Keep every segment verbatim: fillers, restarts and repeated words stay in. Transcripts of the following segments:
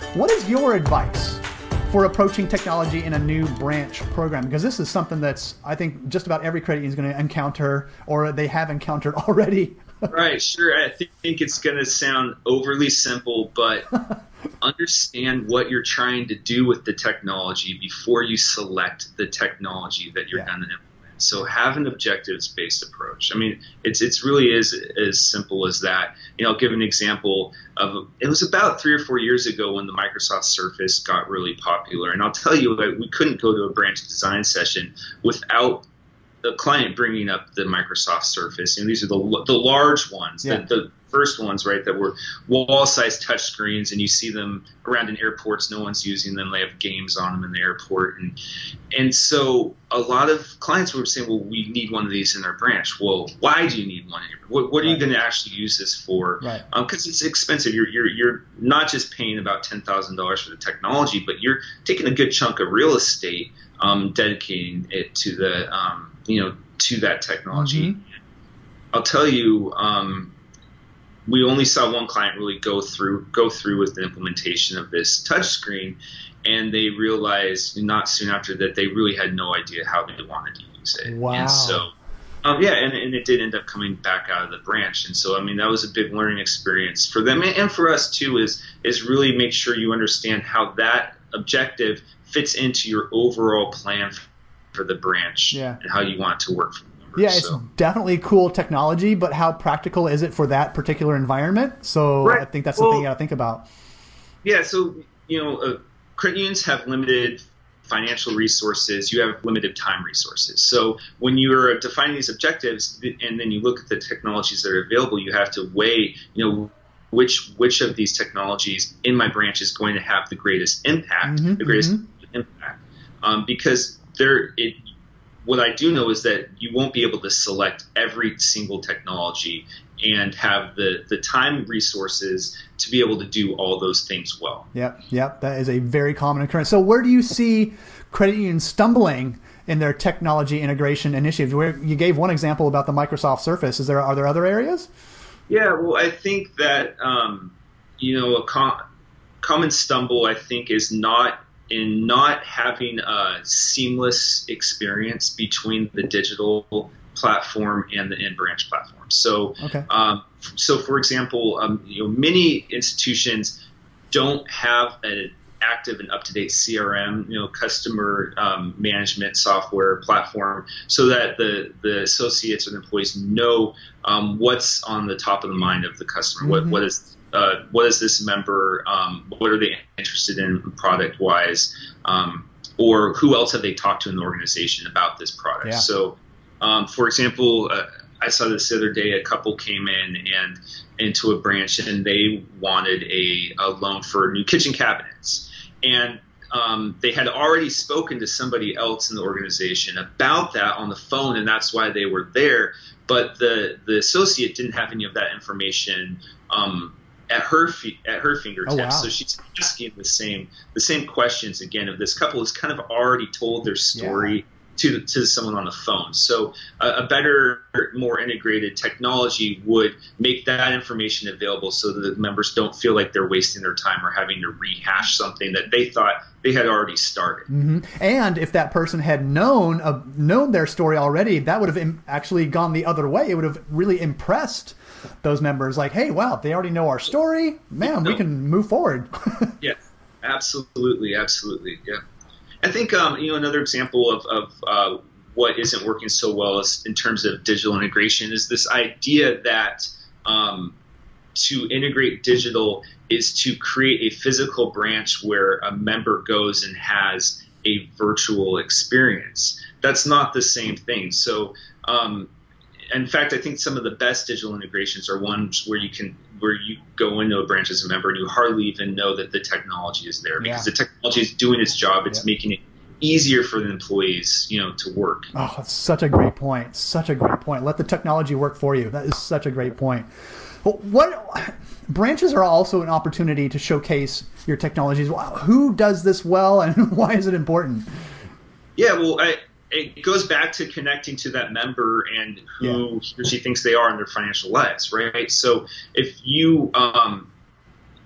What is your advice for approaching technology in a new branch program? Because this is something that's, I think, just about every credit union is going to encounter, or they have encountered already. Right, sure. I think it's going to sound overly simple, but understand what you're trying to do with the technology before you select the technology that you're yeah. going to implement. So have an objectives-based approach. I mean, it's it's really is as simple as that. You know, I'll give an example of, it was about three or four years ago when the Microsoft Surface got really popular. And I'll tell you that we couldn't go to a branch design session without the client bringing up the Microsoft Surface. And these are the the large ones, yeah. the, the first ones, right, that were wall-sized touch screens, and you see them around in airports. No one's using them. They have games on them in the airport. And and so a lot of clients were saying, well, we need one of these in our branch. Well, why do you need one in your branch? What, what are right. you going to actually use this for? Because right. um, it's expensive. You're, you're, you're not just paying about ten thousand dollars for the technology, but you're taking a good chunk of real estate, um, dedicating it to the um, you know, to that technology. Mm-hmm. I'll tell you, um, we only saw one client really go through go through with the implementation of this touchscreen, and they realized not soon after that they really had no idea how they wanted to use it. Wow. And so, um, yeah, and, and it did end up coming back out of the branch. And so, I mean, that was a big learning experience for them and for us too. Is is really make sure you understand how that objective fits into your overall plan for the branch yeah. and how you want it to work for the members. Yeah, it's so. definitely cool technology, but how practical is it for that particular environment? So right. I think that's well, the thing you got to think about. Yeah, so, you know, uh, credit unions have limited financial resources. You have limited time resources. So when you're defining these objectives and then you look at the technologies that are available, you have to weigh, you know, which which of these technologies in my branch is going to have the greatest impact, mm-hmm, the greatest mm-hmm. impact. Um, because there, it, what I do know is that you won't be able to select every single technology and have the, the time resources to be able to do all those things well. Yep, yep. That is a very common occurrence. So where do you see credit unions stumbling in their technology integration initiatives? Where you gave one example about the Microsoft Surface. Is there are there other areas? Yeah, well, I think that um, you know a com- common stumble I think is not in not having a seamless experience between the digital platform and the in-branch platform. So, okay. um, so for example, um, you know, many institutions don't have an active and up-to-date C R M, you know, customer um, management software platform, so that the the associates and employees know um, what's on the top of the mind of the customer. Mm-hmm. What what is uh, what is this member? Um, what are they interested in product-wise? Um, or who else have they talked to in the organization about this product? Yeah. So, um, for example, uh, I saw this the other day. A couple came in and into a branch, and they wanted a, a loan for new kitchen cabinets. And um, they had already spoken to somebody else in the organization about that on the phone, and that's why they were there. But the the associate didn't have any of that information um, at her feet, at her fingertips. Oh, wow. So she's asking the same the same questions again of this couple who's kind of already told their story. Yeah. To, to someone on the phone. So a, a better, more integrated technology would make that information available so that the members don't feel like they're wasting their time or having to rehash something that they thought they had already started. Mm-hmm. And if that person had known uh, known their story already, that would have im- actually gone the other way. It would have really impressed those members. Like, hey, wow, they already know our story. Man, no. we can move forward. Yeah, absolutely, absolutely, yeah. I think um, you know another example of, of uh, what isn't working so well is in terms of digital integration is this idea that um, to integrate digital is to create a physical branch where a member goes and has a virtual experience. That's not the same thing. So um, in fact, I think some of the best digital integrations are ones where you can where you go into a branch as a member and you hardly even know that the technology is there because yeah. the technology is doing its job. It's yeah. making it easier for the employees, you know, to work. Oh, that's such a great point. Such a great point. Let the technology work for you. That is such a great point. Well, what branches are also an opportunity to showcase your technologies. Who does this well and why is it important? Yeah, well, I, it goes back to connecting to that member and who yeah. he or she thinks they are in their financial lives, right? So if you um,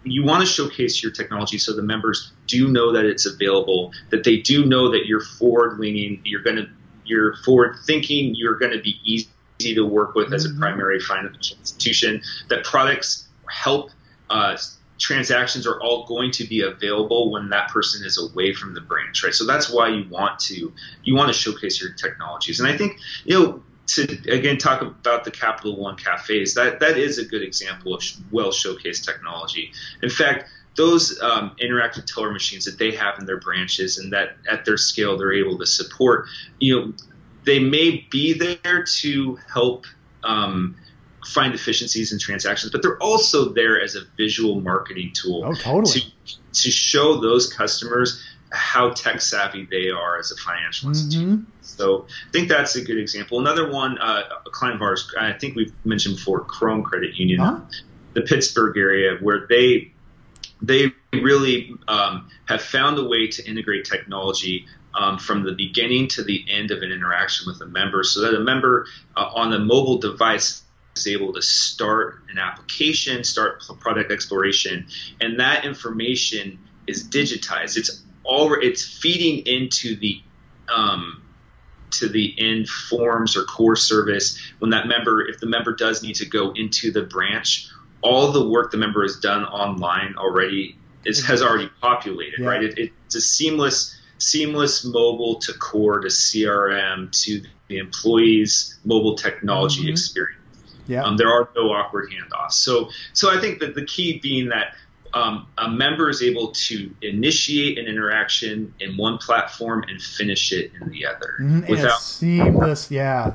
you want to showcase your technology so the members do know that it's available, that they do know that you're forward leaning, you're going to, you're forward thinking, you're going to be easy to work with as a primary financial institution, that products help, uh, transactions are all going to be available when that person is away from the branch, right? So that's why you want to, you want to showcase your technologies. And I think, you know, to again talk about the Capital One cafes, that that is a good example of well showcased technology. In fact, those um, interactive teller machines that they have in their branches and that at their scale they're able to support, you know, they may be there to help um, find efficiencies in transactions, but they're also there as a visual marketing tool. Oh, totally. to, to show those customers how tech savvy they are as a financial institution. Mm-hmm. So I think that's a good example. Another one, uh, a client of ours, I think we've mentioned before, Chrome Credit Union, huh? the Pittsburgh area, where they they really um, have found a way to integrate technology um, from the beginning to the end of an interaction with a member, so that a member uh, on a mobile device is able to start an application, start product exploration, and that information is digitized. It's all it's feeding into the um, to the end forms or core service. When that member, if the member does need to go into the branch, all the work the member has done online already is has already populated, yeah. right? It, it's a seamless, seamless mobile to core to C R M to the employee's mobile technology mm-hmm. experience. Yeah. Um, there are no awkward handoffs. So, so I think that the key being that um, a member is able to initiate an interaction in one platform and finish it in the other. Mm, without seamless, yeah.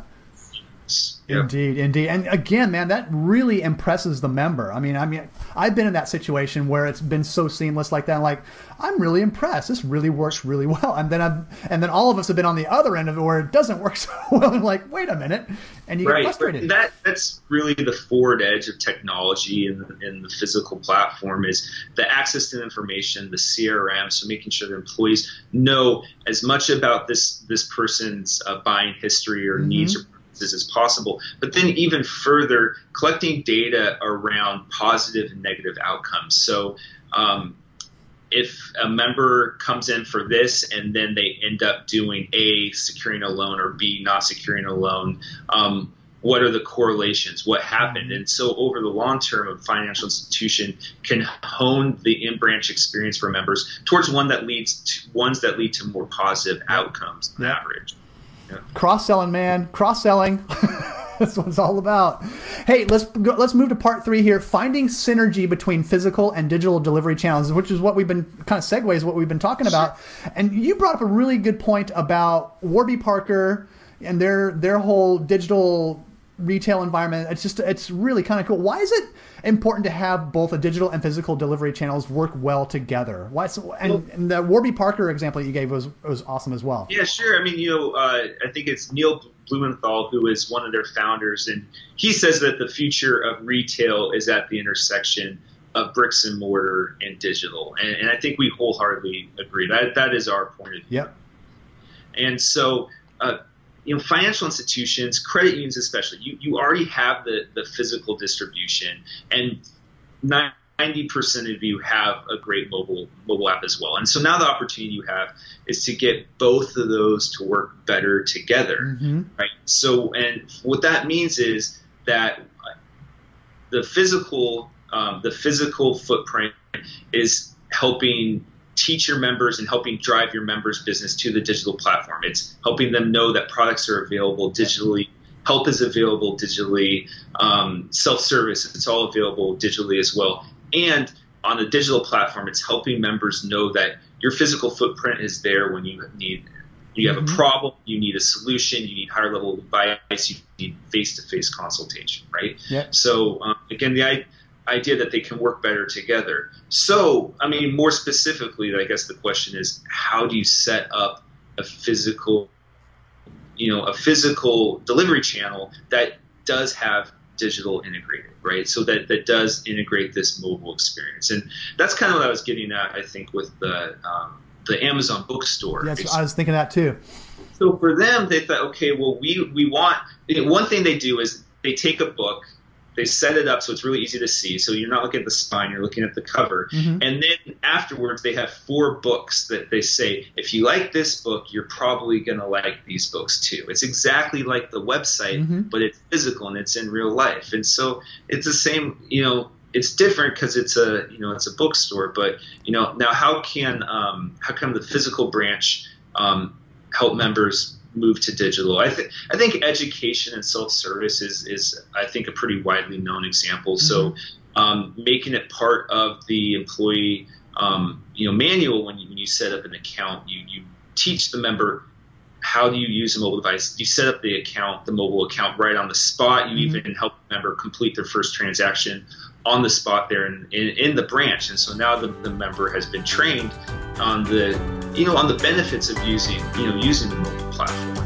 Yep. Indeed, indeed. And again, man, that really impresses the member. I mean, I mean, I've been in that situation where it's been so seamless like that. I'm like, I'm really impressed. This really works really well. And then I'm, and then all of us have been on the other end of it where it doesn't work so well. I'm like, wait a minute, and you right. get frustrated. But that that's really the forward edge of technology in, in the physical platform is the access to information, the C R M. So making sure that employees know as much about this this person's uh, buying history or mm-hmm. needs or as possible, but then even further collecting data around positive and negative outcomes. So um, if a member comes in for this and then they end up doing A, securing a loan, or B, not securing a loan, um, what are the correlations? What happened? And so over the long term, a financial institution can hone the in-branch experience for members towards one that leads to ones that lead to more positive outcomes on yeah. average. Yeah. Cross-selling, man. Cross-selling. That's what it's all about. Hey, let's go, let's move to part three here. Finding synergy between physical and digital delivery channels, which is what we've been kind of segues what we've been talking about. And you brought up a really good point about Warby Parker and their their whole digital retail environment. It's just it's really kind of cool. Why is it important to have both a digital and physical delivery channels work well together? Why? So, and, well, and the Warby Parker example you gave was was awesome as well. Yeah, sure. I mean, you know, uh, I think it's Neil Blumenthal who is one of their founders, and he says that the future of retail is at the intersection of bricks and mortar and digital, and, and I think we wholeheartedly agree. That that is our point of view. Yep. And so. Uh, You know, financial institutions, credit unions especially, you, you already have the, the physical distribution, and ninety percent of you have a great mobile mobile app as well. And so now the opportunity you have is to get both of those to work better together, mm-hmm. right? So, and what that means is that the physical um, the physical footprint is helping teach your members and helping drive your members' business to the digital platform. It's helping them know that products are available digitally, help is available digitally, um, self-service, it's all available digitally as well. And on the digital platform, it's helping members know that your physical footprint is there when you need you have mm-hmm. a problem, you need a solution, you need higher level advice, you need face-to-face consultation, right? Yeah. So um, again, the idea that they can work better together. So, I mean, more specifically, I guess the question is, how do you set up a physical, you know, a physical delivery channel that does have digital integrated, right? So that, that does integrate this mobile experience. And that's kind of what I was getting at, I think, with the um, the Amazon bookstore. Yes, I was thinking that too. So for them, they thought, okay, well, we, we want, you know, one thing they do is they take a book they set it up so it's really easy to see. So you're not looking at the spine, you're looking at the cover. Mm-hmm. And then afterwards, they have four books that they say, if you like this book, you're probably going to like these books too. It's exactly like the website, mm-hmm. but it's physical and it's in real life. And so it's the same, you know, it's different because it's a, you know, it's a bookstore. But, you know, now how can, um, how come the physical branch um, help members move to digital? I think I think education and self-service is is I think a pretty widely known example. Mm-hmm. So um, making it part of the employee um, you know manual when you when you set up an account, you you teach the member how do you use a mobile device. You set up the account, the mobile account right on the spot. You mm-hmm. even help the member complete their first transaction on the spot there in, in, in the branch. And so now the, the member has been trained on the, you know, on the benefits of using, you know, using the mobile platform.